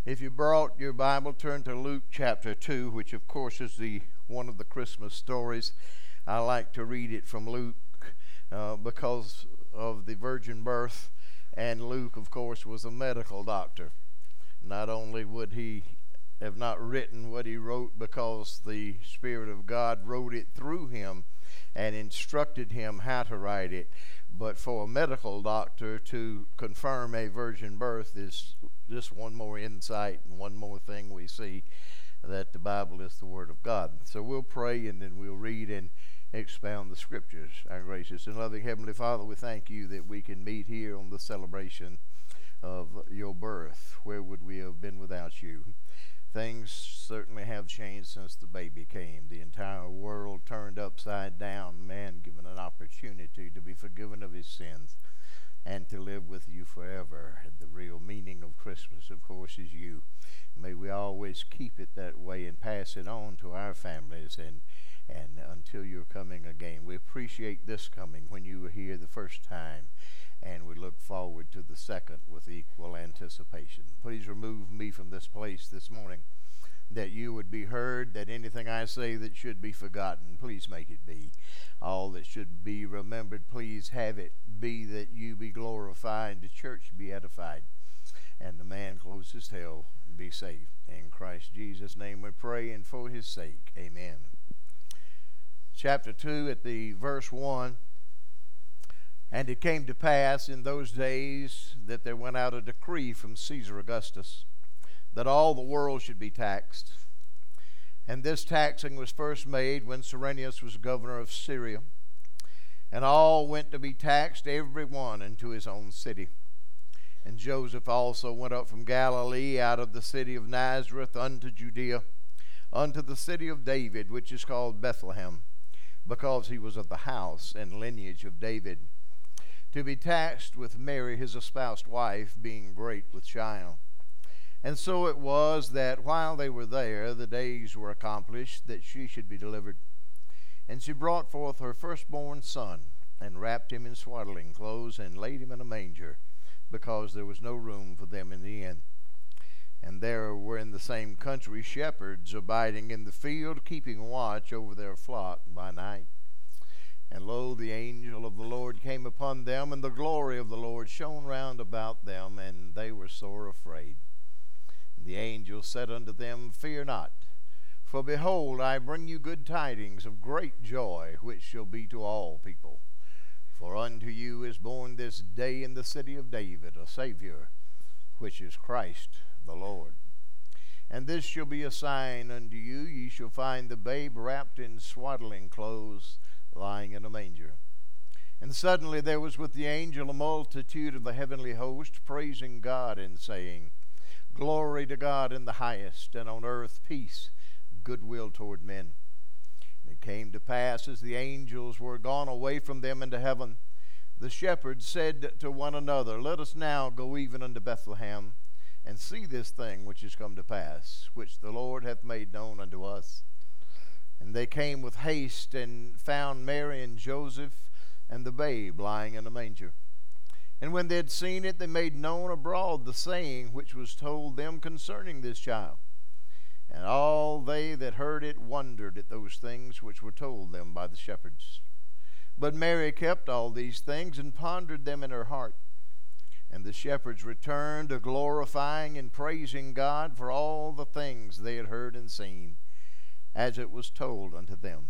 If you brought your Bible, turn to Luke chapter 2, which of course is one of the Christmas stories. I like to read it from Luke because of the virgin birth, and Luke, of course, was a medical doctor. Not only would he have not written what he wrote because the Spirit of God wrote it through him and instructed him how to write it, but for a medical doctor to confirm a virgin birth is just one more insight and one more thing we see that the Bible is the Word of God. So we'll pray and then we'll read and expound the Scriptures. Our gracious and loving Heavenly Father, we thank you that we can meet here on the celebration of your birth. Where would we have been without you? Things certainly have changed since the baby came. The entire world turned upside down. Man given an opportunity to be forgiven of his sins and to live with you forever. The real meaning of Christmas, of course, is you. May we always keep it that way and pass it on to our families and until you're coming again. We appreciate this coming when you were here the first time, and we look forward to the second with equal anticipation. Please remove me from this place this morning, that you would be heard, that anything I say that should be forgotten, please make it be. All that should be remembered, please have it be, that you be glorified, the church be edified, and the man closest hell be saved. In Christ Jesus' name we pray, and for his sake, amen. Chapter 2 at the verse 1. And it came to pass in those days that there went out a decree from Caesar Augustus that all the world should be taxed. And this taxing was first made when Cyrenius was governor of Syria. And all went to be taxed, every one into his own city. And Joseph also went up from Galilee out of the city of Nazareth unto Judea, unto the city of David, which is called Bethlehem, because he was of the house and lineage of David, to be taxed with Mary his espoused wife, being great with child. And so it was that while they were there, the days were accomplished that she should be delivered. And she brought forth her firstborn son, and wrapped him in swaddling clothes, and laid him in a manger, because there was no room for them in the inn. And there were in the same country shepherds abiding in the field, keeping watch over their flock by night. And lo, the angel of the Lord came upon them, and the glory of the Lord shone round about them, and they were sore afraid. And the angel said unto them, Fear not, for behold, I bring you good tidings of great joy, which shall be to all people. For unto you is born this day in the city of David a Savior, which is Christ the Lord. And this shall be a sign unto you: ye shall find the babe wrapped in swaddling clothes, lying in a manger. And suddenly there was with the angel a multitude of the heavenly host, praising God and saying, Glory to God in the highest, and on earth peace, goodwill toward men. And it came to pass, as the angels were gone away from them into heaven, the shepherds said to one another, Let us now go even unto Bethlehem, and see this thing which is come to pass, which the Lord hath made known unto us. And they came with haste, and found Mary and Joseph, and the babe lying in a manger. And when they had seen it, they made known abroad the saying which was told them concerning this child. And all they that heard it wondered at those things which were told them by the shepherds. But Mary kept all these things, and pondered them in her heart. And the shepherds returned, glorifying and praising God for all the things they had heard and seen, as it was told unto them.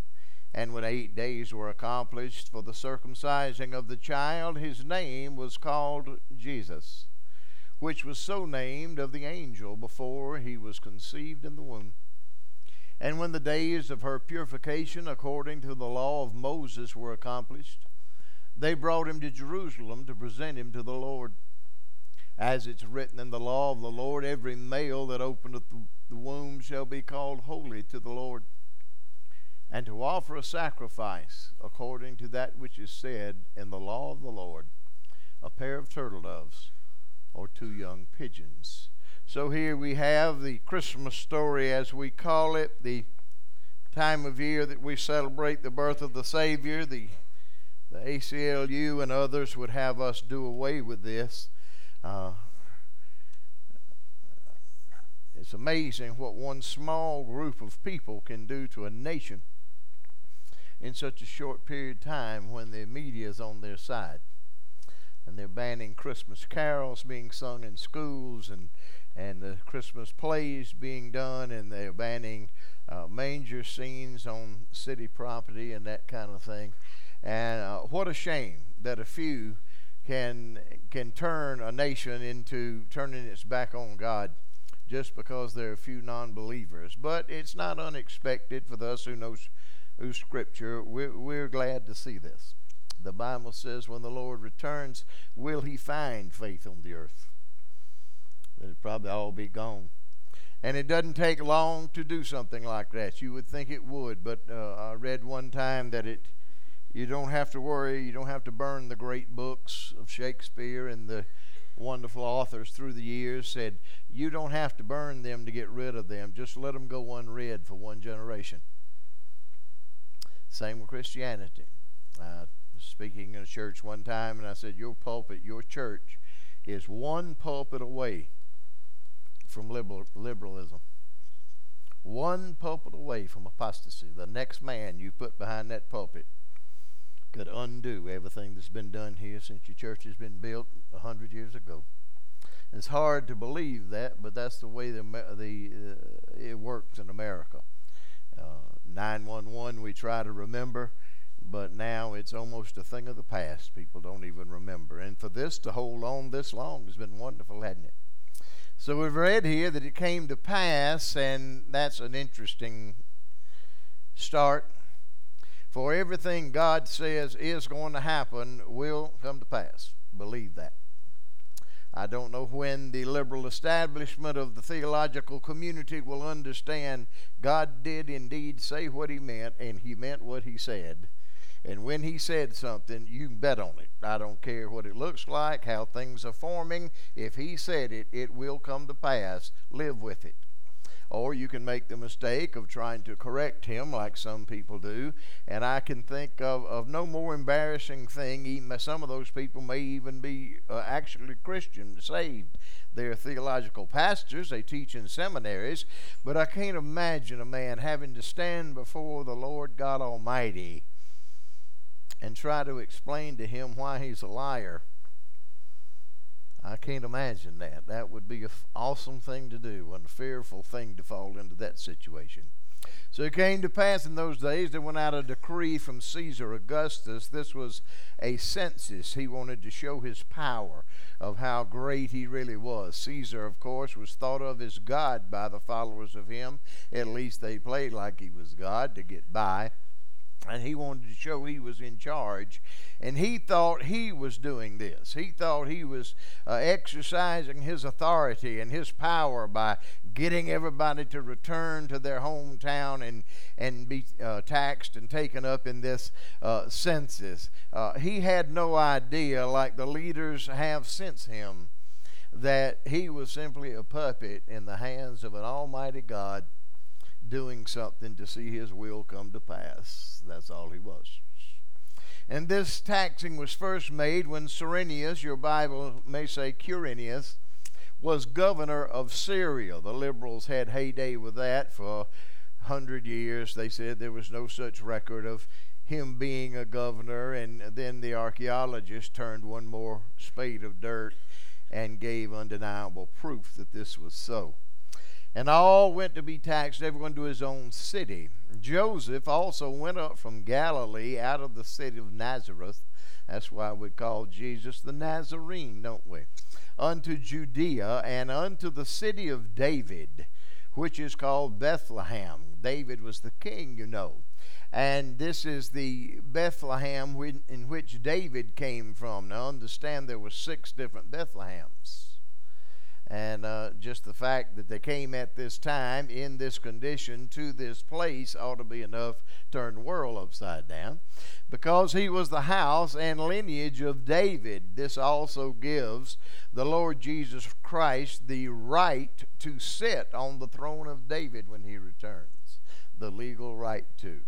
And when 8 days were accomplished for the circumcising of the child, his name was called Jesus, which was so named of the angel before he was conceived in the womb. And when the days of her purification according to the law of Moses were accomplished, they brought him to Jerusalem to present him to the Lord. As it's written in the law of the Lord, every male that openeth the womb shall be called holy to the Lord. And to offer a sacrifice according to that which is said in the law of the Lord, a pair of turtle doves or 2 young pigeons. So here we have the Christmas story, as we call it, the time of year that we celebrate the birth of the Savior. The ACLU and others would have us do away with this. It's amazing what one small group of people can do to a nation in such a short period of time when the media is on their side. And they're banning Christmas carols being sung in schools and the Christmas plays being done, and they're banning manger scenes on city property and that kind of thing. And what a shame that a few can turn a nation into turning its back on God just because there are a few non-believers. But it's not unexpected for those who know Scripture. We're glad to see this. The Bible says when the Lord returns, will he find faith on the earth? It'll probably all be gone. And it doesn't take long to do something like that. You would think it would, but I read one time that you don't have to worry. You don't have to burn the great books of Shakespeare and the wonderful authors through the years. Said you don't have to burn them to get rid of them. Just let them go unread for one generation. Same with Christianity. I was speaking in a church one time, and I said, your pulpit, your church, is one pulpit away from liberalism. One pulpit away from apostasy. The next man you put behind that pulpit could undo everything that's been done here since your church has been built 100 years ago. It's hard to believe that, but that's the way it works in America. 911 we try to remember, but now it's almost a thing of the past. People don't even remember. And for this to hold on this long has been wonderful, hasn't it? So we've read here that it came to pass, and that's an interesting start. For everything God says is going to happen will come to pass. Believe that. I don't know when the liberal establishment of the theological community will understand God did indeed say what he meant, and he meant what he said. And when he said something, you can bet on it. I don't care what it looks like, how things are forming. If he said it, it will come to pass. Live with it. Or you can make the mistake of trying to correct him like some people do. And I can think of no more embarrassing thing. Even some of those people may even be actually Christian, saved. They're theological pastors. They teach in seminaries. But I can't imagine a man having to stand before the Lord God Almighty and try to explain to him why he's a liar. I can't imagine that. That would be an awesome thing to do and a fearful thing to fall into that situation. So it came to pass in those days there went out a decree from Caesar Augustus. This was a census. He wanted to show his power of how great he really was. Caesar, of course, was thought of as God by the followers of him. At least they played like he was God to get by. And he wanted to show he was in charge. And he thought he was doing this. He thought he was exercising his authority and his power by getting everybody to return to their hometown and be taxed and taken up in this census. He had no idea, like the leaders have since him, that he was simply a puppet in the hands of an almighty God, doing something to see his will come to pass. That's all he was. And this taxing was first made when Cyrenius, your Bible may say Quirinius, was governor of Syria. The liberals had heyday with that for 100 years. They said there was no such record of him being a governor, and then the archaeologists turned one more spade of dirt and gave undeniable proof that this was so. And all went to be taxed, everyone to his own city. Joseph also went up from Galilee out of the city of Nazareth. That's why we call Jesus the Nazarene, don't we? Unto Judea and unto the city of David, which is called Bethlehem. David was the king, you know. And this is the Bethlehem in which David came from. Now understand there were 6 different Bethlehems. And just the fact that they came at this time in this condition to this place ought to be enough to turn the world upside down. Because he was the house and lineage of David, this also gives the Lord Jesus Christ the right to sit on the throne of David when he returns. The legal right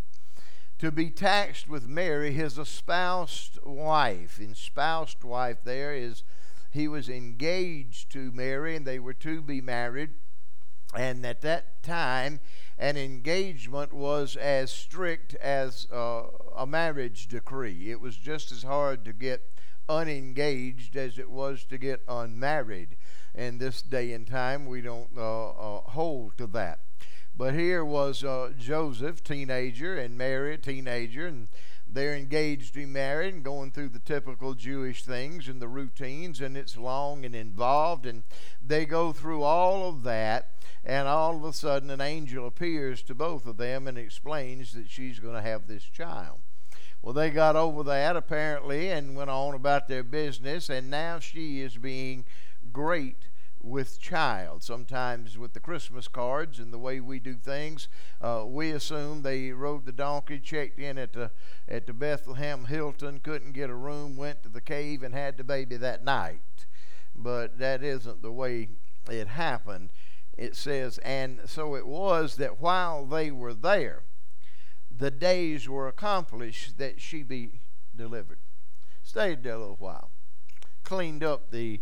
to be taxed with Mary, his espoused wife. Espoused wife there is, he was engaged to Mary, and they were to be married. And at that time, an engagement was as strict as a marriage decree. It was just as hard to get unengaged as it was to get unmarried. In this day and time, we don't hold to that. But here was Joseph, teenager, and Mary, teenager, and they're engaged to be married and going through the typical Jewish things and the routines, and it's long and involved, and they go through all of that, and all of a sudden an angel appears to both of them and explains that she's going to have this child. Well, they got over that apparently and went on about their business, and now she is being great with child. Sometimes with the Christmas cards and the way we do things, we assume they rode the donkey, checked in at the Bethlehem Hilton, couldn't get a room, went to the cave and had the baby that night. But that isn't the way it happened. It says, and so it was that while they were there, the days were accomplished that she be delivered. Stayed there a little while. Cleaned up the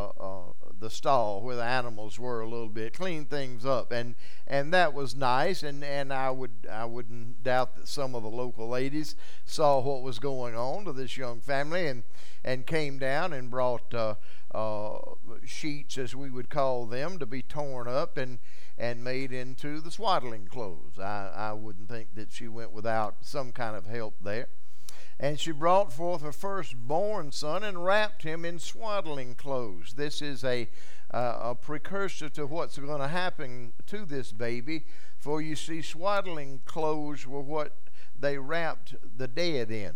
stall where the animals were a little bit, cleaned things up, and that was nice. And I wouldn't doubt that some of the local ladies saw what was going on to this young family, and came down and brought sheets, as we would call them, to be torn up and made into the swaddling clothes. I wouldn't think that she went without some kind of help there. And she brought forth her firstborn son and wrapped him in swaddling clothes. This is a precursor to what's going to happen to this baby. For you see, swaddling clothes were what they wrapped the dead in.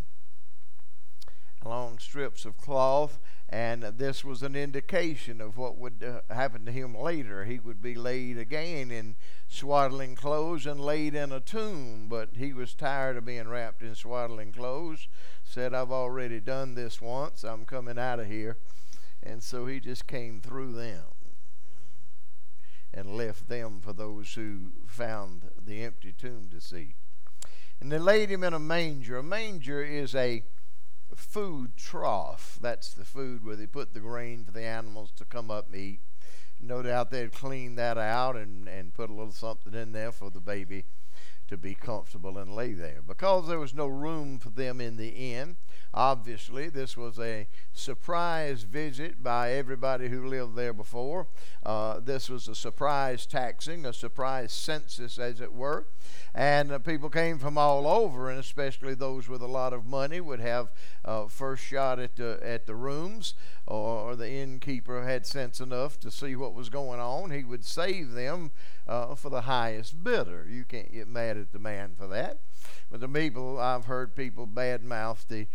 Long strips of cloth, and this was an indication of what would happen to him later. He would be laid again in swaddling clothes and laid in a tomb, but he was tired of being wrapped in swaddling clothes, said, I've already done this once, I'm coming out of here. And so he just came through them and left them for those who found the empty tomb to see. And they laid him in a manger. A manger is a food trough. That's the food where they put the grain for the animals to come up and eat. No doubt they'd clean that out and put a little something in there for the baby to be comfortable and lay there. Because there was no room for them in the inn, obviously this was a surprise visit by everybody who lived there before. This was a surprise taxing, a surprise census, as it were. And people came from all over, and especially those with a lot of money would have first shot at the rooms, or the innkeeper had sense enough to see what was going on. He would save them for the highest bidder. You can't get mad at the man for that. But the people, I've heard people badmouth the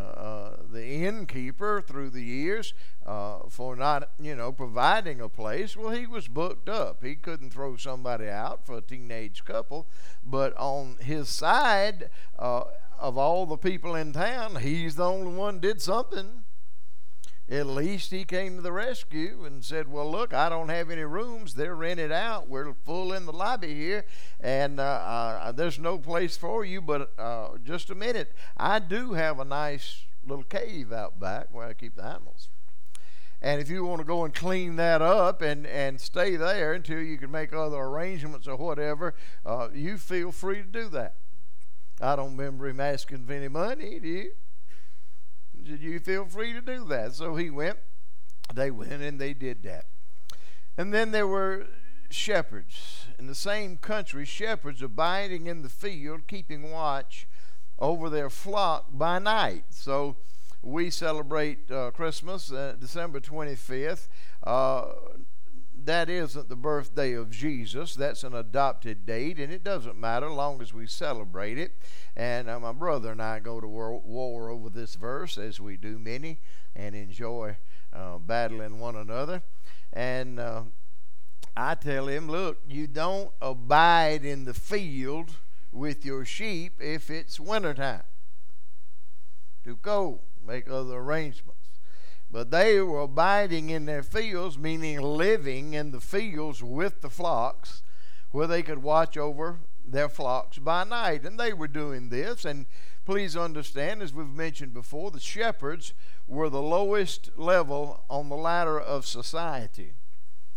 innkeeper through the years for not, providing a place. Well, he was booked up. He couldn't throw somebody out for a teenage couple. But on his side, of all the people in town, he's the only one did something. At least he came to the rescue and said, well, look, I don't have any rooms. They're rented out. We're full in the lobby here, and there's no place for you, but just a minute. I do have a nice little cave out back where I keep the animals. And if you want to go and clean that up and stay there until you can make other arrangements or whatever, you feel free to do that. I don't remember him asking for any money, do you? Did you feel free to do that? So he went, they went, and they did that. And then there were shepherds in the same country, shepherds abiding in the field, keeping watch over their flock by night. So we celebrate Christmas, December 25th. That isn't the birthday of Jesus. That's an adopted date, and it doesn't matter as long as we celebrate it. And my brother and I go to war over this verse, as we do many, and enjoy battling one another. And I tell him, look, you don't abide in the field with your sheep if it's wintertime. To go, make other arrangements. But they were abiding in their fields, meaning living in the fields with the flocks, where they could watch over their flocks by night. And they were doing this. And please understand, as we've mentioned before, the shepherds were the lowest level on the ladder of society.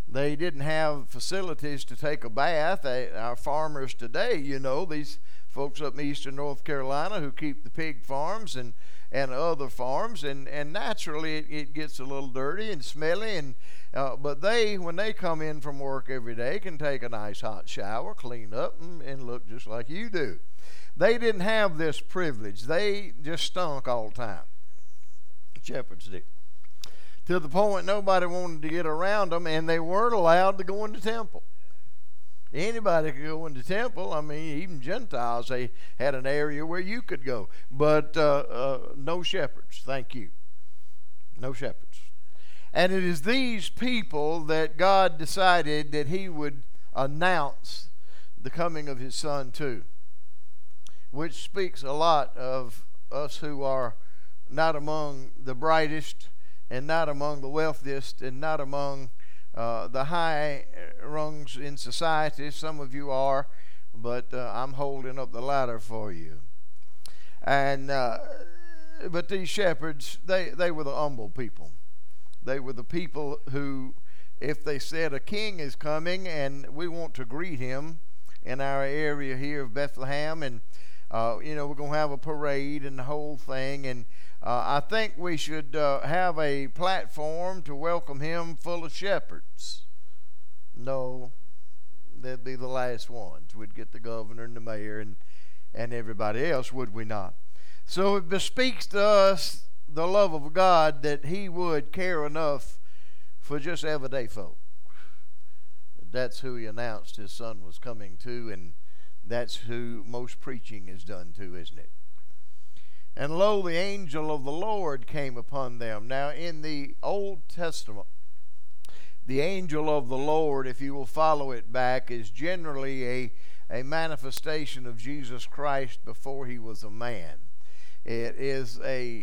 They didn't have facilities to take a bath. Our farmers today, these folks up in eastern North Carolina who keep the pig farms and other farms, and naturally it gets a little dirty and smelly, and but when they come in from work every day, can take a nice hot shower, clean up, and look just like you do. They didn't have this privilege. They just stunk all the time. Shepherds did. To the point nobody wanted to get around them, and they weren't allowed to go in the temple. Anybody could go in the temple. I mean, even Gentiles, they had an area where you could go. But no shepherds, thank you. No shepherds. And it is these people that God decided that he would announce the coming of his son to, which speaks a lot of us who are not among the brightest and not among the wealthiest and not among the high rungs in society. Some of you are, but I'm holding up the ladder for you. And but these shepherds, they were the humble people. They were the people who, if they said a king is coming and we want to greet him in our area here of Bethlehem, and we're going to have a parade and the whole thing, and I think we should have a platform to welcome him full of shepherds. No, they'd be the last ones. We'd get the governor and the mayor and everybody else, would we not? So it bespeaks to us the love of God that he would care enough for just everyday folk. That's who he announced his son was coming to, and that's who most preaching is done to, isn't it? And lo, the angel of the Lord came upon them. Now, in the Old Testament, the angel of the Lord, if you will follow it back, is generally a manifestation of Jesus Christ before he was a man. It is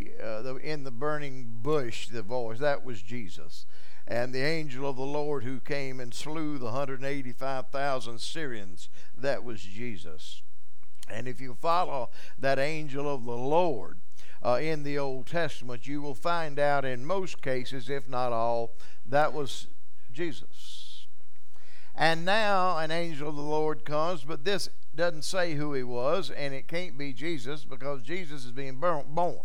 in the burning bush, the voice, that was Jesus. And the angel of the Lord who came and slew the 185,000 Syrians, that was Jesus. And if you follow that angel of the Lord in the Old Testament, you will find out in most cases, if not all, that was Jesus. And now an angel of the Lord comes, but this doesn't say who he was, and it can't be Jesus because Jesus is being born.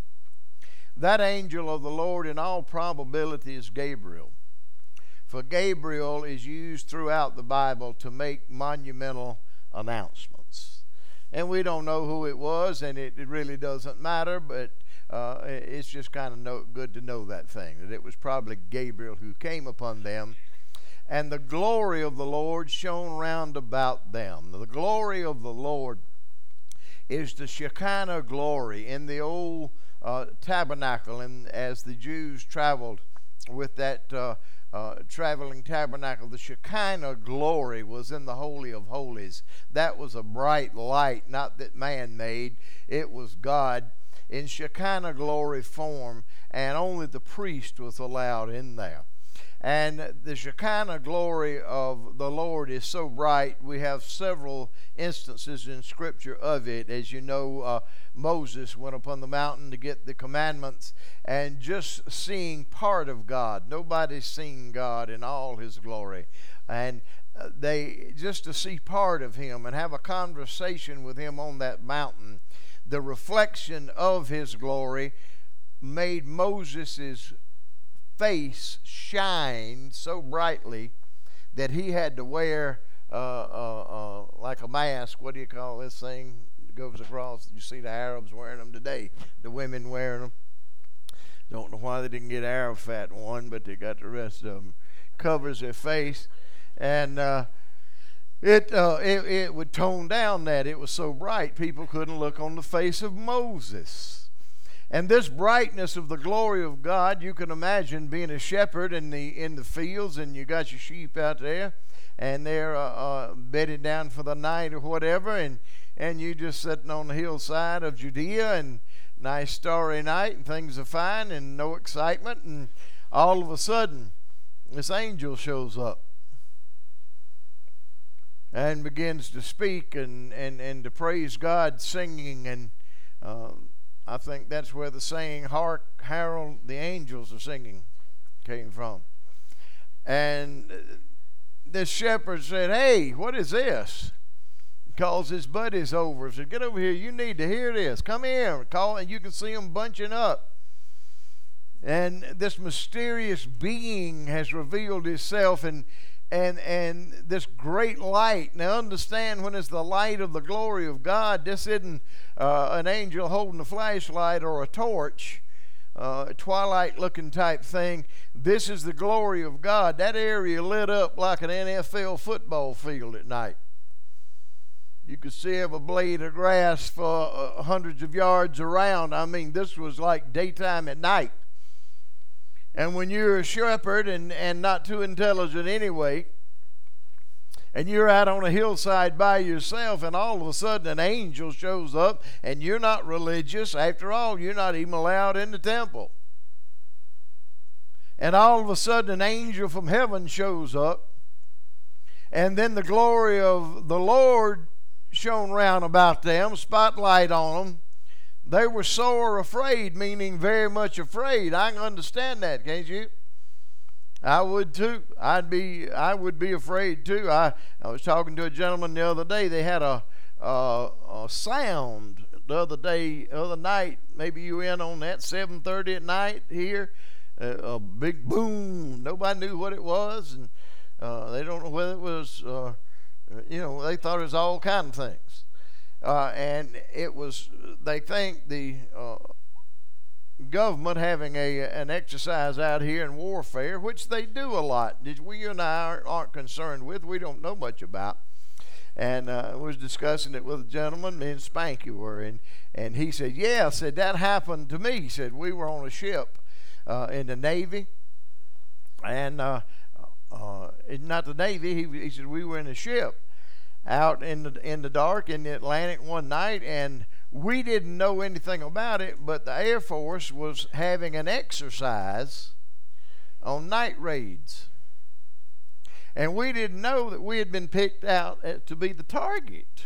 That angel of the Lord in all probability is Gabriel. For Gabriel is used throughout the Bible to make monumental announcements. And we don't know who it was, and it really doesn't matter, but it's just kind of good to know that thing, that it was probably Gabriel who came upon them. And the glory of the Lord shone round about them. The glory of the Lord is the Shekinah glory in the old tabernacle, and as the Jews traveled with that traveling tabernacle, the Shekinah glory was in the Holy of Holies. That was a bright light, not that man made. It was God in Shekinah glory form, and only the priest was allowed in there. And the Shekinah glory of the Lord is so bright, we have several instances in Scripture of it. As you know, Moses went upon the mountain to get the commandments, and just seeing part of God. Nobody's seen God in all his glory. And just to see part of him and have a conversation with him on that mountain, the reflection of his glory made Moses' face shine so brightly that he had to wear like a mask. What do you call this thing that goes across? You see the Arabs wearing them today, the women wearing them. Don't know why they didn't get Arafat one, but they got the rest of them. Covers their face, and it would tone down that. It was so bright people couldn't look on the face of Moses. And this brightness of the glory of God, you can imagine being a shepherd in the fields, and you got your sheep out there, and they're bedded down for the night or whatever, and you just sitting on the hillside of Judea, and nice starry night, and things are fine, and no excitement, and all of a sudden, this angel shows up and begins to speak and to praise God, singing, and I think that's where the saying, "Hark, herald the angels are singing," came from. And this shepherd said, "Hey, what is this?" He calls his buddies over. Said, "Get over here. You need to hear this. Come here." Call, and you can see them bunching up. And this mysterious being has revealed himself, and this great light. Now understand, when it's the light of the glory of God, this isn't an angel holding a flashlight or a torch, a twilight looking type thing. This is the glory of God. That area lit up like an NFL football field at night. You could see every blade of grass for hundreds of yards around. I mean, this was like daytime at night. And when you're a shepherd and not too intelligent anyway, and you're out on a hillside by yourself, and all of a sudden an angel shows up, and you're not religious. After all, you're not even allowed in the temple. And all of a sudden an angel from heaven shows up, and then the glory of the Lord shone round about them, spotlight on them. They were sore afraid, meaning very much afraid. I can understand that, can't you? I would too. I would be afraid too. I was talking to a gentleman the other day. They had a sound the other night. Maybe you in on that, 7:30 at night here. A big boom. Nobody knew what it was, and they don't know whether it was. They thought it was all kind of things. And it was, they think the government having an exercise out here in warfare, which they do a lot, you and I aren't concerned with, we don't know much about. And I was discussing it with a gentleman, me and Spanky were, and he said, "Yeah," said, "that happened to me." He said, "We were on a ship in the Navy, and not the Navy, he said, we were in a ship out in the dark in the Atlantic one night, and we didn't know anything about it, but the Air Force was having an exercise on night raids, and we didn't know that we had been picked out to be the target.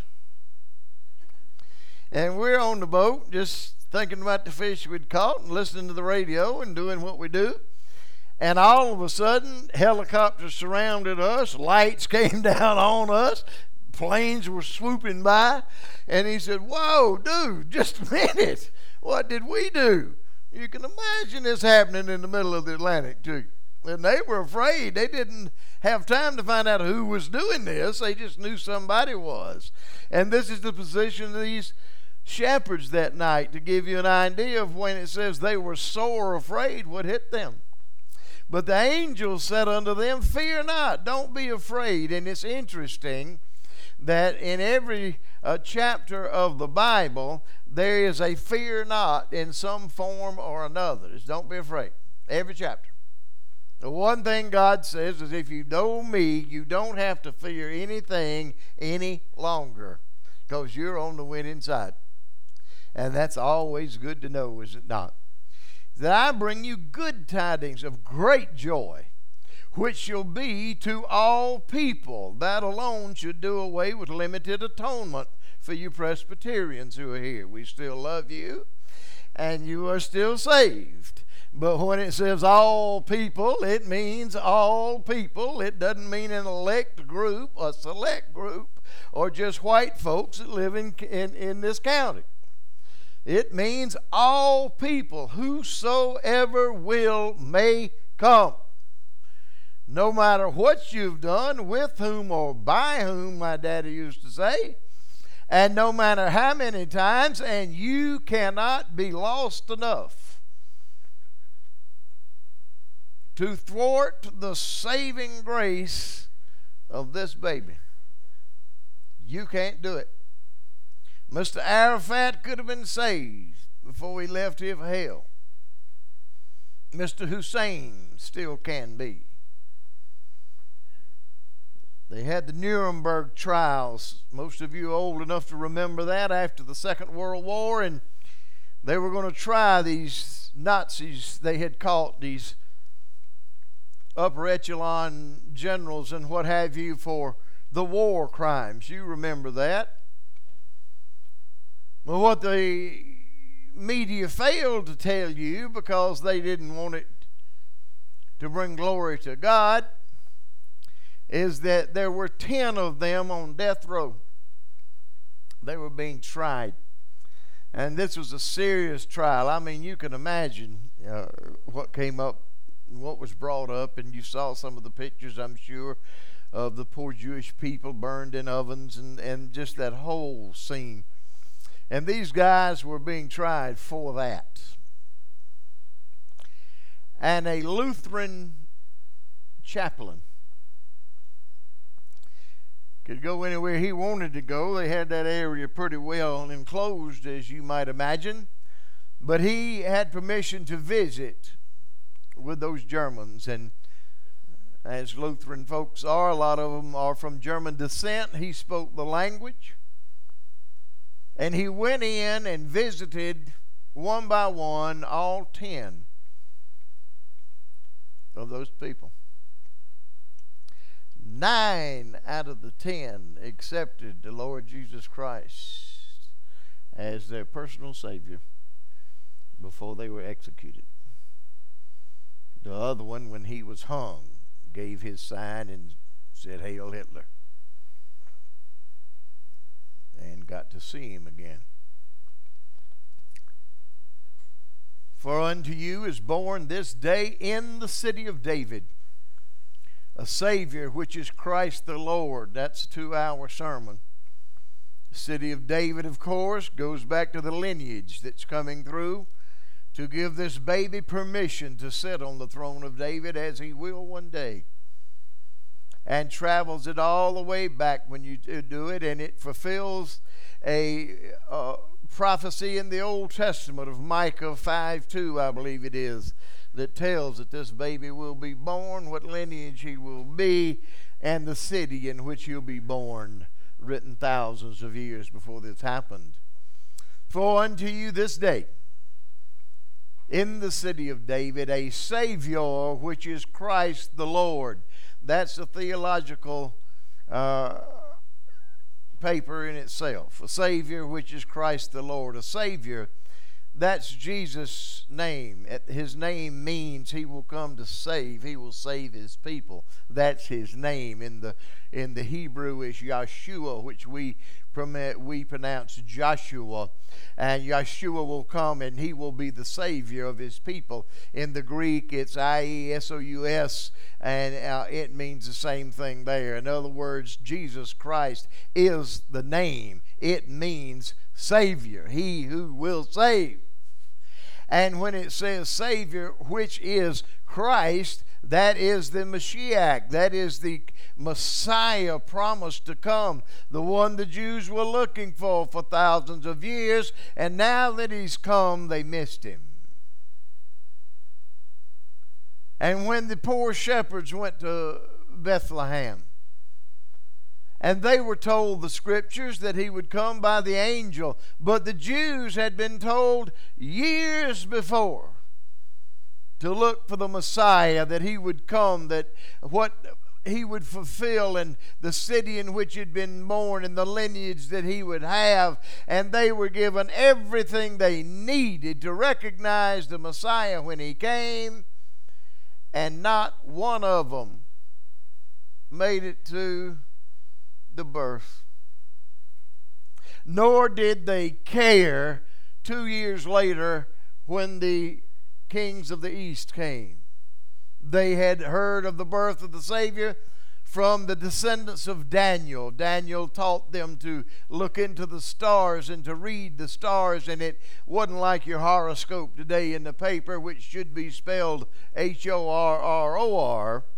And we're on the boat just thinking about the fish we'd caught and listening to the radio and doing what we do. And all of a sudden, helicopters surrounded us, lights came down on us, planes were swooping by, and he said, "Whoa, dude, just a minute. What did we do?" You can imagine this happening in the middle of the Atlantic, too. And they were afraid. They didn't have time to find out who was doing this. They just knew somebody was. And this is the position of these shepherds that night, to give you an idea of when it says they were sore afraid what hit them. But the angel said unto them, "Fear not, don't be afraid." And it's interesting that in every chapter of the Bible, there is a fear not in some form or another. It's don't be afraid. Every chapter. The one thing God says is, if you know me, you don't have to fear anything any longer, because you're on the winning side. And that's always good to know, is it not? That I bring you good tidings of great joy, which shall be to all people. That alone should do away with limited atonement for you Presbyterians who are here. We still love you, and you are still saved. But when it says all people, it means all people. It doesn't mean an elect group, a select group, or just white folks that live in this county. It means all people, whosoever will may come. No matter what you've done, with whom or by whom, my daddy used to say, and no matter how many times, and you cannot be lost enough to thwart the saving grace of this baby. You can't do it. Mr. Arafat could have been saved before he left here for hell. Mr. Hussein still can be. They had the Nuremberg trials. Most of you are old enough to remember that, after the Second World War, and they were going to try these Nazis they had caught, these upper echelon generals and what have you, for the war crimes. You remember that. Well, what the media failed to tell you, because they didn't want it to bring glory to God, is that there were 10 of them on death row. They were being tried. And this was a serious trial. I mean, you can imagine what came up, what was brought up, and you saw some of the pictures, I'm sure, of the poor Jewish people burned in ovens and just that whole scene. And these guys were being tried for that. And a Lutheran chaplain could go anywhere he wanted to go. They had that area pretty well enclosed, as you might imagine. But he had permission to visit with those Germans. And as Lutheran folks are, a lot of them are from German descent. He spoke the language. And he went in and visited one by one all 10 of those people. 9 out of the 10 accepted the Lord Jesus Christ as their personal Savior before they were executed. The other one, when he was hung, gave his sign and said, "Hail Hitler," and got to see him again. For unto you is born this day in the city of David a Savior, which is Christ the Lord. That's a 2-hour sermon. The city of David, of course, goes back to the lineage that's coming through to give this baby permission to sit on the throne of David, as he will one day. And travels it all the way back when you do it, and it fulfills a prophecy in the Old Testament of Micah 5:2, I believe it is, that tells that this baby will be born, what lineage he will be, and the city in which he'll be born, written thousands of years before this happened. For unto you this day, in the city of David, a Savior, which is Christ the Lord. That's a theological paper in itself. A Savior, which is Christ the Lord. A Savior, that's Jesus' name. His name means he will come to save. He will save his people. That's his name. In the Hebrew is Yeshua, which we pronounce Joshua. And Yeshua will come and he will be the Savior of his people. In the Greek, it's Iesous, and it means the same thing there. In other words, Jesus Christ is the name. It means Savior, he who will save. And when it says Savior, which is Christ, that is the Mashiach. That is the Messiah promised to come. The one the Jews were looking for thousands of years. And now that he's come, they missed him. And when the poor shepherds went to Bethlehem, and they were told the scriptures that he would come by the angel. But the Jews had been told years before to look for the Messiah, that he would come, that what he would fulfill in the city in which he'd been born and the lineage that he would have. And they were given everything they needed to recognize the Messiah when he came. And not one of them made it to the birth. Nor did they care 2 years later when the kings of the east came. They had heard of the birth of the Savior from the descendants of Daniel. Daniel taught them to look into the stars and to read the stars, and it wasn't like your horoscope today in the paper, which should be spelled Horror.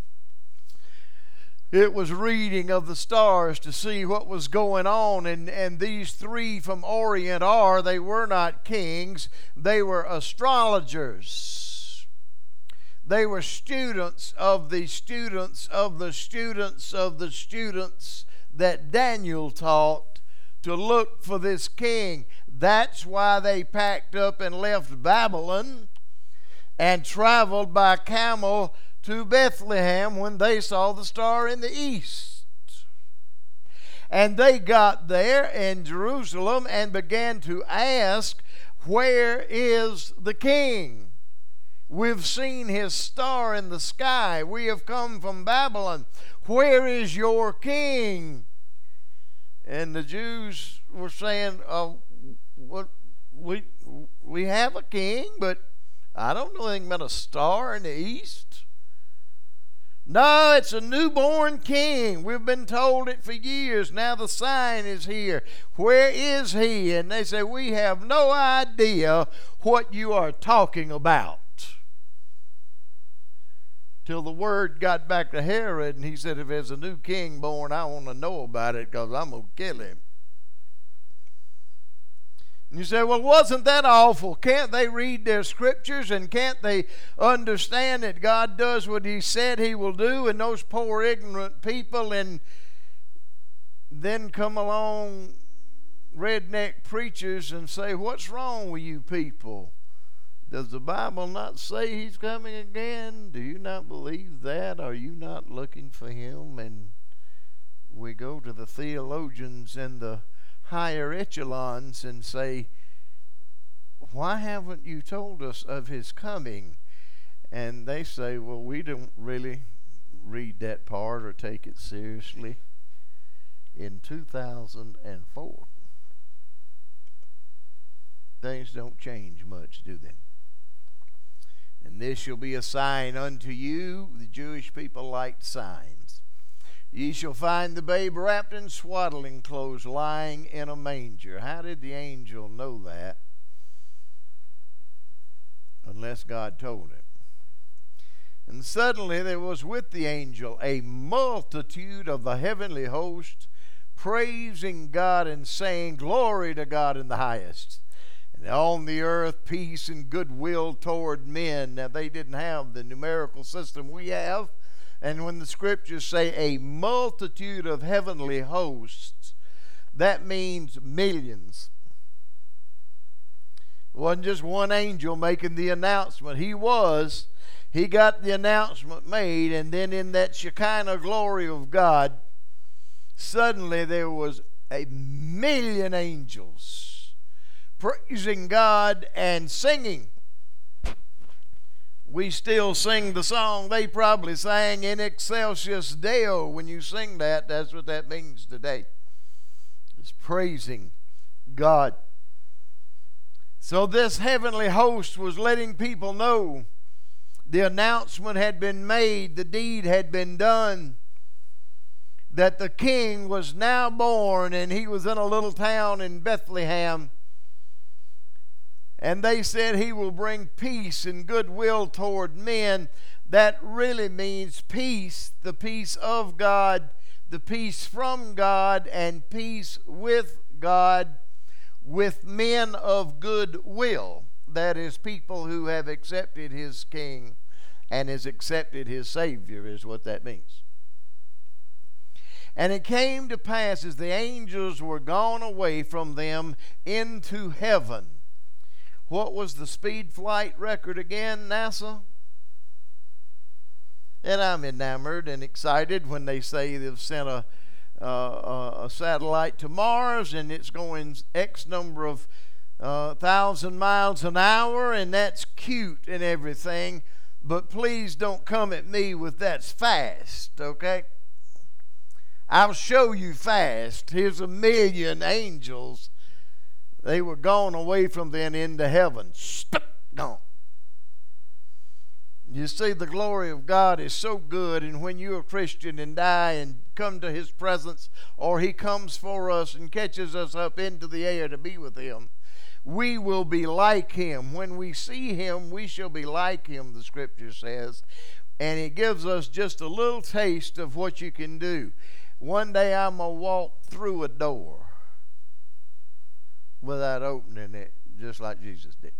It was reading of the stars to see what was going on. And these three from Orient they were not kings. They were astrologers. They were students of the students of the students of the students that Daniel taught to look for this king. That's why they packed up and left Babylon and traveled by camel to Bethlehem when they saw the star in the east. And they got there in Jerusalem and began to ask, where is the king? We've seen his star in the sky. We have come from Babylon. Where is your king? And the Jews were saying, what, we have a king, but I don't know anything about a star in the east. No, it's a newborn king. We've been told it for years. Now the sign is here. Where is he? And they say, we have no idea what you are talking about. Till the word got back to Herod, and he said, if there's a new king born, I want to know about it because I'm going to kill him. And you say, well, wasn't that awful? Can't they read their scriptures, and can't they understand that God does what he said he will do? And those poor ignorant people, and then come along redneck preachers and say, what's wrong with you people? Does the Bible not say he's coming again? Do you not believe that? Are you not looking for him? And we go to the theologians and the higher echelons and say, why haven't you told us of his coming? And they say, well, we don't really read that part or take it seriously. In 2004, things don't change much, do they? And this shall be a sign unto you. The Jewish people liked signs. Ye shall find the babe wrapped in swaddling clothes, lying in a manger. How did the angel know that? Unless God told him. And suddenly there was with the angel a multitude of the heavenly host, praising God and saying, glory to God in the highest. And on the earth peace and goodwill toward men. Now they didn't have the numerical system we have. And when the scriptures say a multitude of heavenly hosts, that means millions. It wasn't just one angel making the announcement. He got the announcement made, and then in that Shekinah glory of God, suddenly there was a million angels praising God and singing. We still sing the song they probably sang, in excelsis Deo. When you sing that, that's what that means today. It's praising God. So this heavenly host was letting people know the announcement had been made, the deed had been done, that the king was now born, and he was in a little town in Bethlehem. And they said he will bring peace and goodwill toward men. That really means peace, the peace of God, the peace from God, and peace with God, with men of goodwill. That is, people who have accepted his king and has accepted his Savior, is what that means. And it came to pass, as the angels were gone away from them into heaven. What was the speed flight record again, NASA? And I'm enamored and excited when they say they've sent a satellite to Mars, and it's going X number of 1,000 miles an hour, and that's cute and everything. But please don't come at me with that's fast, okay? I'll show you fast. Here's 1 million angels. They were gone away from then into heaven. Gone. You see, the glory of God is so good, and when you're a Christian and die and come to his presence, or he comes for us and catches us up into the air to be with him, we will be like him. When we see him, we shall be like him, the scripture says. And it gives us just a little taste of what you can do. One day I'm going to walk through a door without opening it, just like Jesus did.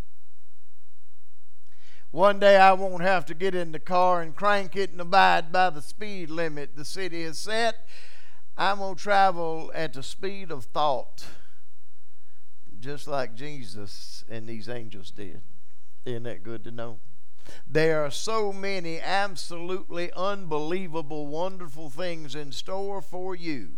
One day I won't have to get in the car and crank it and abide by the speed limit the city has set. I'm going to travel at the speed of thought, just like Jesus and these angels did. Isn't that good to know? There are so many absolutely unbelievable, wonderful things in store for you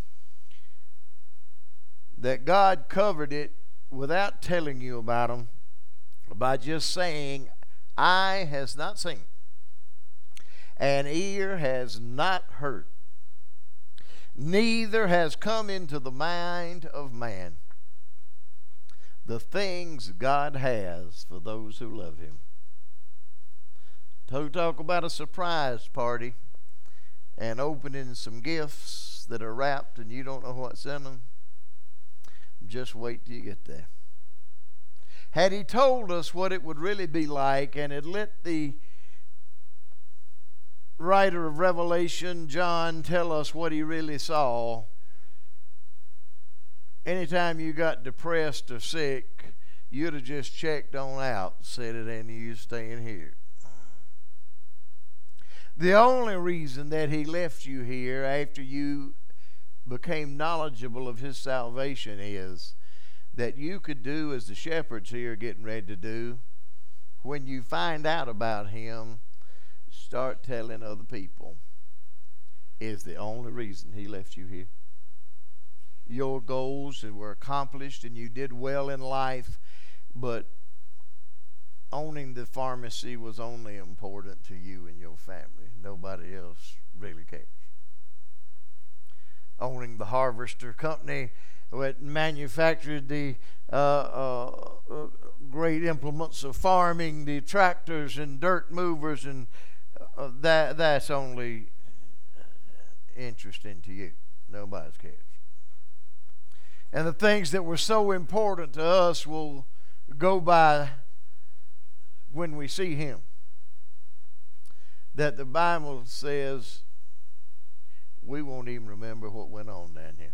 that God covered it without telling you about them by just saying, eye has not seen, and ear has not heard, neither has come into the mind of man, the things God has for those who love him. To talk about a surprise party and opening some gifts that are wrapped and you don't know what's in them, just wait till you get there. Had he told us what it would really be like, and had let the writer of Revelation, John, tell us what he really saw, anytime you got depressed or sick, you'd have just checked on out, said it ain't you staying here. The only reason that he left you here after you became knowledgeable of his salvation is that you could do as the shepherds here are getting ready to do. When you find out about him, start telling other people. Is the only reason he left you here. Your goals were accomplished and you did well in life, but owning the pharmacy was only important to you and your family. Nobody else really cares. Owning the harvester company that manufactured the great implements of farming, the tractors and dirt movers, and that's only interesting to you. Nobody cares. And the things that were so important to us will go by when we see him. That the Bible says we won't even remember what went on down here.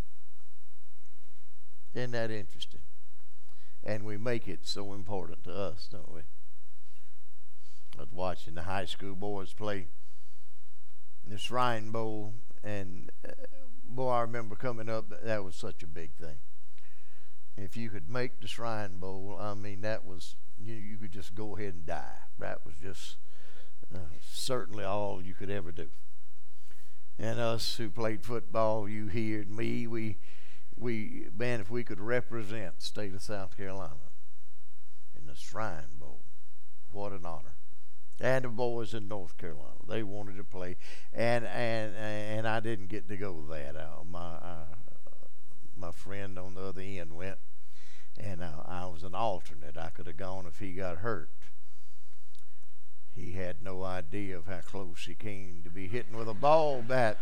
Isn't that interesting? And we make it so important to us, don't we? I was watching the high school boys play the Shrine Bowl, and boy, I remember coming up, that was such a big thing. If you could make the Shrine Bowl, I mean, that was, you could just go ahead and die. That was just certainly all you could ever do. And us who played football, you here and me, we man, if we could represent the state of South Carolina in the Shrine Bowl, what an honor. And the boys in North Carolina, they wanted to play, and I didn't get to go to that. My friend on the other end went, and I was an alternate. I could have gone if he got hurt. He had no idea of how close he came to be hitting with a ball bat.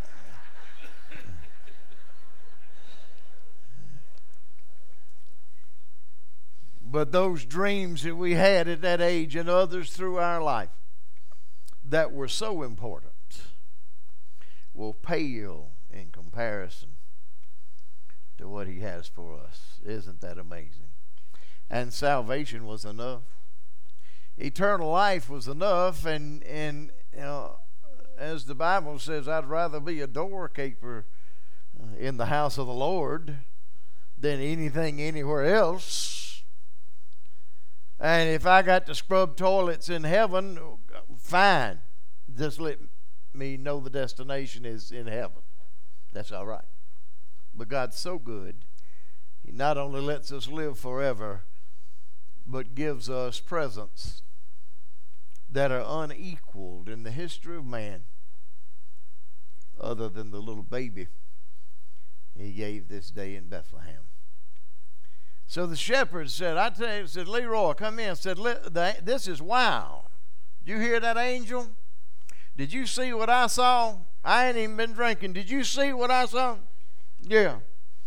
But those dreams that we had at that age and others through our life that were so important will pale in comparison to what he has for us. Isn't that amazing? And salvation was enough. Eternal life was enough, and you know, as the Bible says, I'd rather be a doorkeeper in the house of the Lord than anything anywhere else. And if I got to scrub toilets in heaven, fine. Just let me know the destination is in heaven. That's all right. But God's so good, he not only lets us live forever, but gives us presents that are unequaled in the history of man, other than the little baby he gave this day in Bethlehem. So the shepherds said, I tell you, said, Leroy, come in. Said, this is wow. Did you hear that angel? Did you see what I saw? I ain't even been drinking. Did you see what I saw? Yeah.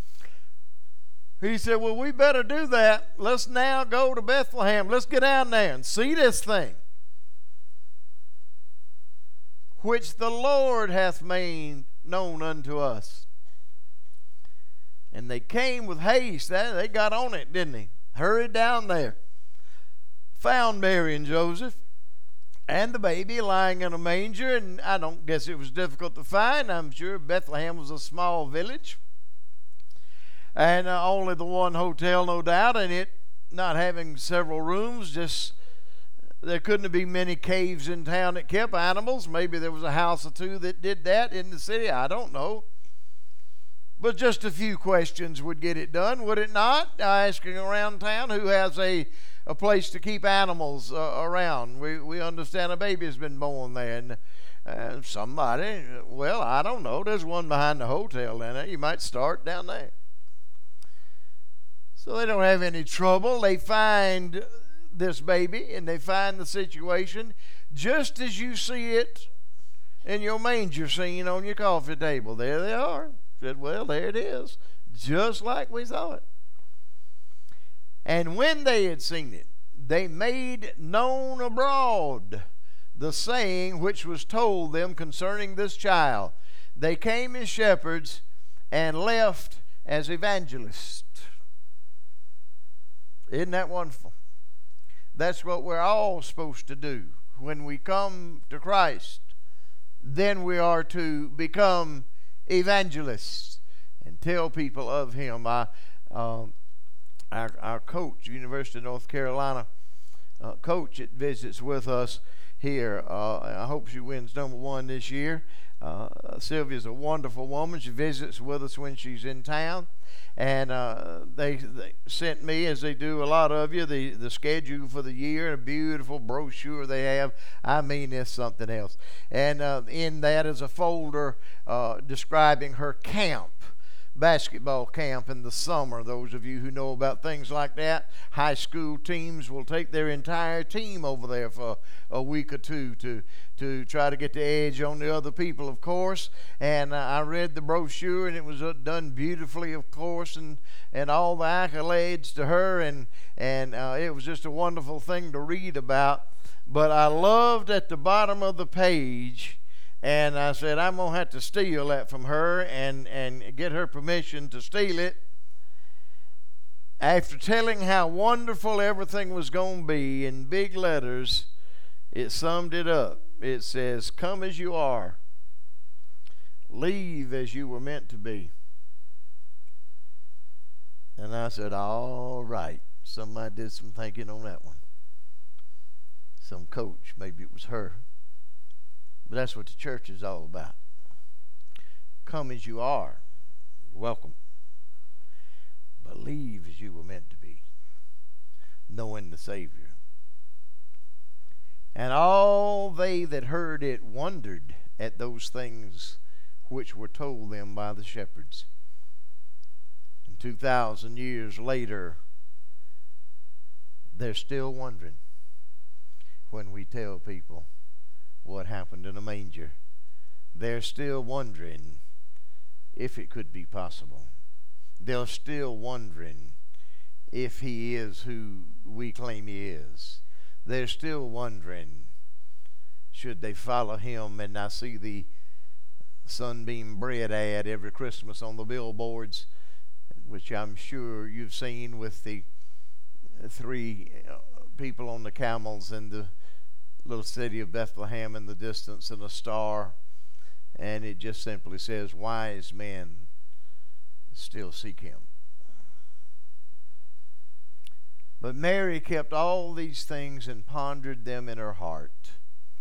He said, well, we better do that. Let's now go to Bethlehem. Let's get down there and see this thing, which the Lord hath made known unto us. And they came with haste. They got on it, didn't they? Hurried down there. Found Mary and Joseph and the baby lying in a manger. And I don't guess it was difficult to find. I'm sure Bethlehem was a small village. And only the one hotel, no doubt. And it not having several rooms, just there couldn't be many caves in town that kept animals. Maybe there was a house or two that did that in the city. I don't know. But just a few questions would get it done, would it not? Asking around town who has a a place to keep animals around. We understand a baby's been born there, and somebody, well, I don't know, there's one behind the hotel in it. You might start down there. So they don't have any trouble. They find this baby and they find the situation just as you see it in your manger scene on your coffee table. There they are. Said, well, there it is, just like we saw it. And when they had seen it, they made known abroad the saying which was told them concerning this child. They came as shepherds and left as evangelists. Isn't that wonderful? That's what we're all supposed to do. When we come to Christ, then we are to become evangelists and tell people of Him. Our coach, University of North Carolina coach that visits with us here, I hope she wins number 1 this year. Sylvia's a wonderful woman. She visits with us when she's in town. And they sent me, as they do a lot of you, the schedule for the year, a beautiful brochure they have. I mean, it's something else. And in that is a folder describing her camp, basketball camp in the summer. Those of you who know about things like that, high school teams will take their entire team over there for a week or two to try to get the edge on the other people, of course. And I read the brochure, and it was done beautifully, of course, and all the accolades to her, and it was just a wonderful thing to read about. But I loved at the bottom of the page, and I said, I'm going to have to steal that from her and get her permission to steal it. After telling how wonderful everything was going to be in big letters, it summed it up. It says, come as you are, leave as you were meant to be. And I said, all right. Somebody did some thinking on that one. Some coach, maybe it was her. But that's what the church is all about. Come as you are, welcome. Believe as you were meant to be, knowing the Savior. And all they that heard it wondered at those things which were told them by the shepherds. And 2,000 years later, they're still wondering when we tell people what happened in a manger. They're still wondering if it could be possible. They're still wondering if He is who we claim He is. They're still wondering, should they follow Him? And I see the Sunbeam Bread ad every Christmas on the billboards, which I'm sure you've seen, with the 3 people on the camels and the little city of Bethlehem in the distance and a star. And it just simply says, wise men still seek Him. But Mary kept all these things and pondered them in her heart.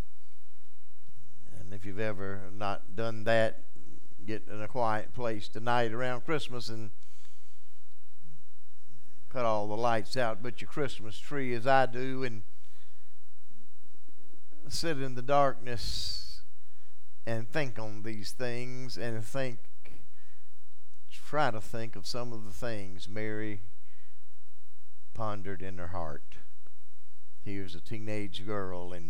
And if you've ever not done that, get in a quiet place tonight around Christmas and cut all the lights out but your Christmas tree, as I do, and sit in the darkness and think on these things and try to think of some of the things Mary pondered in her heart. Here's a teenage girl, and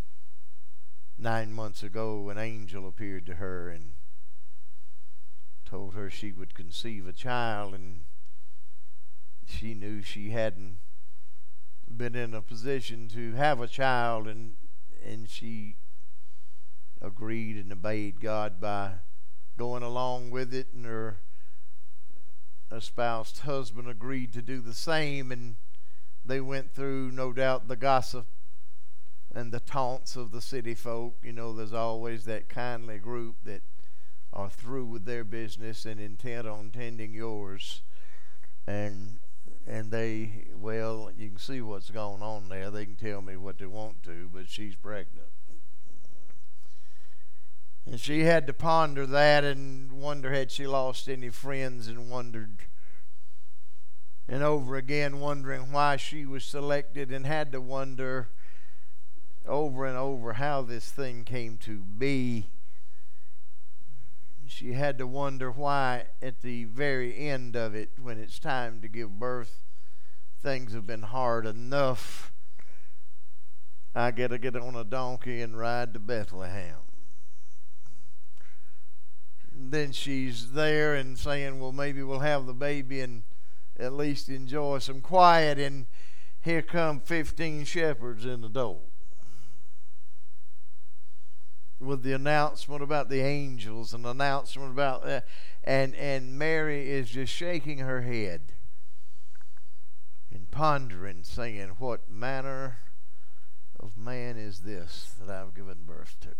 9 months ago an angel appeared to her and told her she would conceive a child, and she knew she hadn't been in a position to have a child, and she agreed and obeyed God by going along with it, and her espoused husband agreed to do the same, and they went through, no doubt, the gossip and the taunts of the city folk. You know, there's always that kindly group that are through with their business and intent on tending yours, and they, well, you can see what's going on there. They can tell me what they want to, but she's pregnant. And she had to ponder that and wonder, had she lost any friends, and wondered and over again, wondering why she was selected, and had to wonder over and over how this thing came to be. She had to wonder why at the very end of it, when it's time to give birth, things have been hard enough. I got to get on a donkey and ride to Bethlehem. Then she's there and saying, well, maybe we'll have the baby and at least enjoy some quiet. And here come 15 shepherds in the door with the announcement about the angels, and announcement about and Mary is just shaking her head and pondering, saying, what manner of man is this that I've given birth to?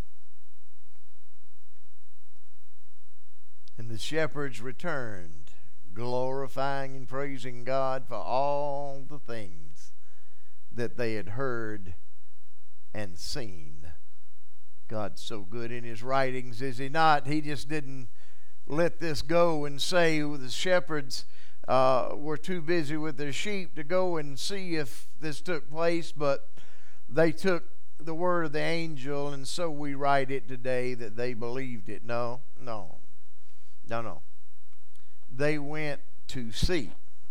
And the shepherds returned, glorifying and praising God for all the things that they had heard and seen. God's so good in his writings, is he not? He just didn't let this go and say the shepherds were too busy with their sheep to go and see if this took place, but they took the word of the angel, and so we write it today that they believed it. No. They went to see,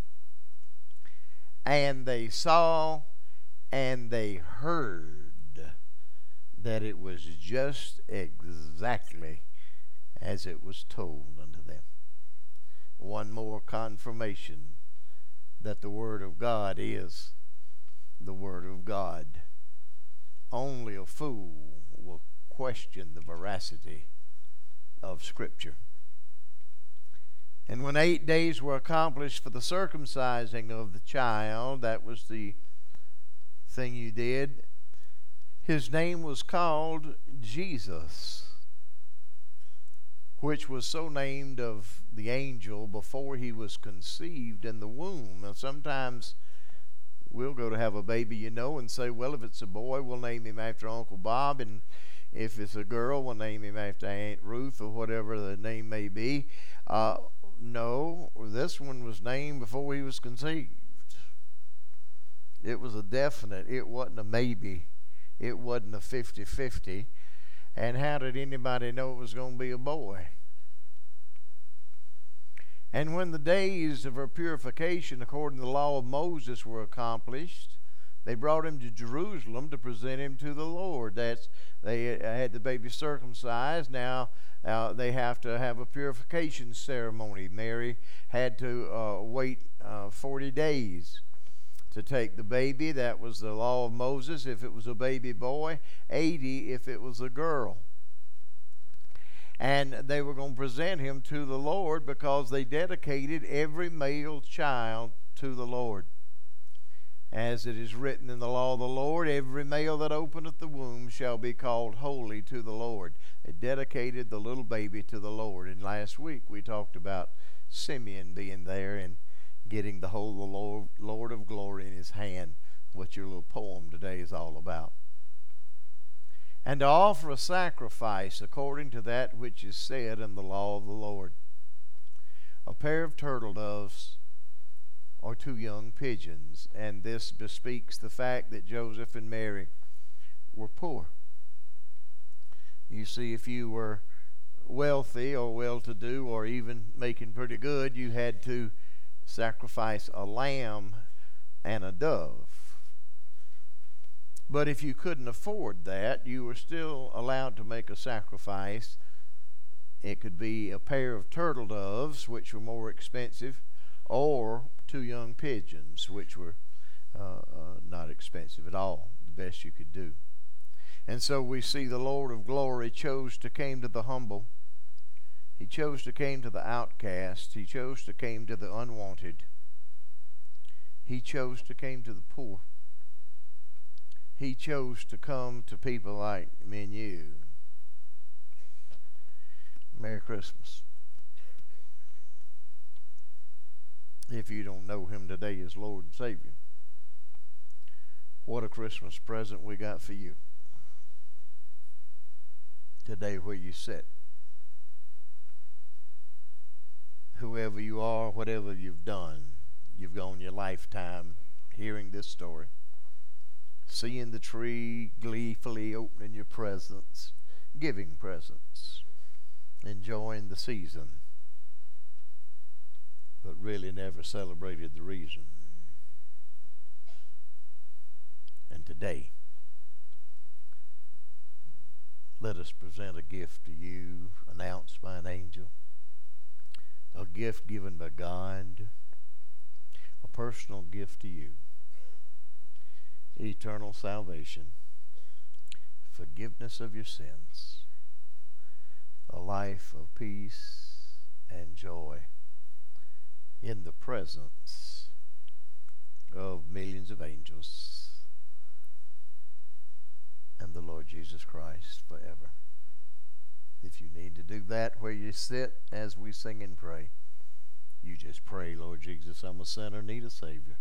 and they saw, and they heard that it was just exactly as it was told unto them. One more confirmation that the Word of God is the Word of God. Only a fool will question the veracity of Scripture. And when 8 days were accomplished for the circumcising of the child, that was the thing you did, his name was called Jesus, which was so named of the angel before he was conceived in the womb. Now, sometimes we'll go to have a baby, and say, well, if it's a boy, we'll name him after Uncle Bob, and if it's a girl, we'll name him after Aunt Ruth, or whatever the name may be. No, this one was named before he was conceived. It was a definite. It wasn't a maybe. It wasn't a 50-50. And how did anybody know it was going to be a boy? And when the days of her purification according to the law of Moses were accomplished, they brought him to Jerusalem to present him to the Lord. They had the baby circumcised. Now they have to have a purification ceremony. Mary had to wait 40 days to take the baby. That was the law of Moses if it was a baby boy, 80 if it was a girl. And they were going to present him to the Lord because they dedicated every male child to the Lord. As it is written in the law of the Lord, every male that openeth the womb shall be called holy to the Lord. They dedicated the little baby to the Lord. And last week we talked about Simeon being there and getting the whole Lord of glory in his hand, what your little poem today is all about. And to offer a sacrifice according to that which is said in the law of the Lord. A pair of turtle doves or 2 young pigeons. And this bespeaks the fact that Joseph and Mary were poor. You see, if you were wealthy or well-to-do or even making pretty good, you had to sacrifice a lamb and a dove. But if you couldn't afford that, you were still allowed to make a sacrifice. It could be a pair of turtle doves, which were more expensive, or 2 young pigeons, which were not expensive at all, the best you could do. And so we see the Lord of glory chose to came to the humble. He chose to came to the outcast. He chose to came to the unwanted. He chose to came to the poor. He chose to come to people like me and you. Merry Christmas. If you don't know him today as Lord and Savior, what a Christmas present we got for you. Today where you sit. Whoever you are, whatever you've done, You've gone your lifetime hearing this story, seeing the tree gleefully opening your presents, giving presents, enjoying the season, but really never celebrated the reason. And today, let us present a gift to you, announced by an angel, a gift given by God, a personal gift to you, eternal salvation, forgiveness of your sins, a life of peace and joy in the presence of millions of angels and the Lord Jesus Christ forever. If you need to do that where you sit as we sing and pray, you just pray, Lord Jesus, I'm a sinner, need a Savior.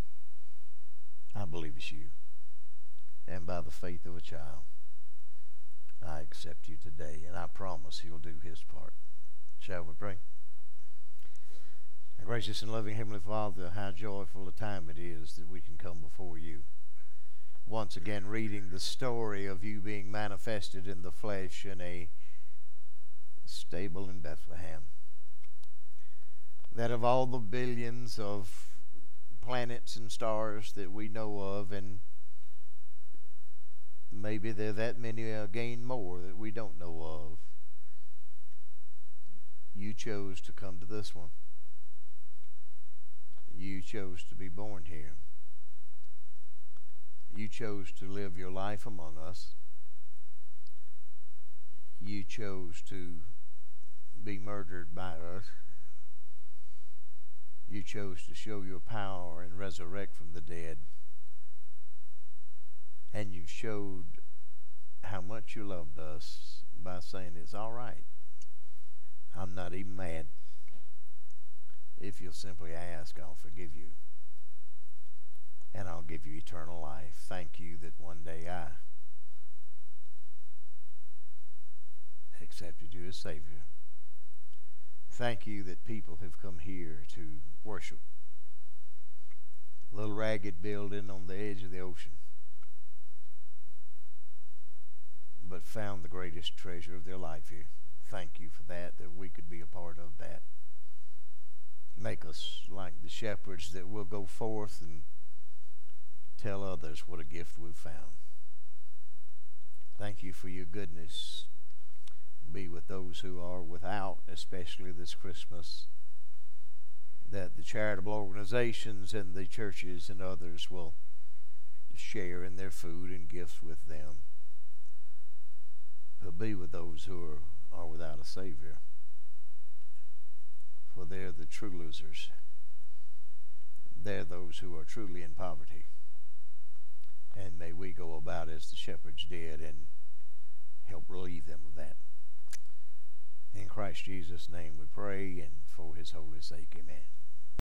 I believe it's you. And by the faith of a child, I accept you today, and I promise He'll do His part. Shall we pray? Gracious and loving Heavenly Father, how joyful a time it is that we can come before you, once again reading the story of you being manifested in the flesh in a stable in Bethlehem. That of all the billions of planets and stars that we know of, and maybe there are that many again more that we don't know of, you chose to come to this one. You chose to be born here. You chose to live your life among us. You chose to be murdered by us. You chose to show your power and resurrect from the dead. And you showed how much you loved us by saying, it's all right. I'm not even mad. If you'll simply ask, I'll forgive you. And I'll give you eternal life. Thank you that one day I accepted you as Savior. Thank you that people have come here to worship. A little ragged building on the edge of the ocean, but found the greatest treasure of their life here. Thank you for that we could be a part of that. Make us like the shepherds that will go forth and tell others what a gift we've found. Thank you for your goodness. Be with those who are without, especially this Christmas, that the charitable organizations and the churches and others will share in their food and gifts with them. But be with those who are without a Savior, for they're the true losers. They're those who are truly in poverty. And may we go about as the shepherds did and help relieve them of that. In Christ Jesus' name we pray, and for His holy sake, amen.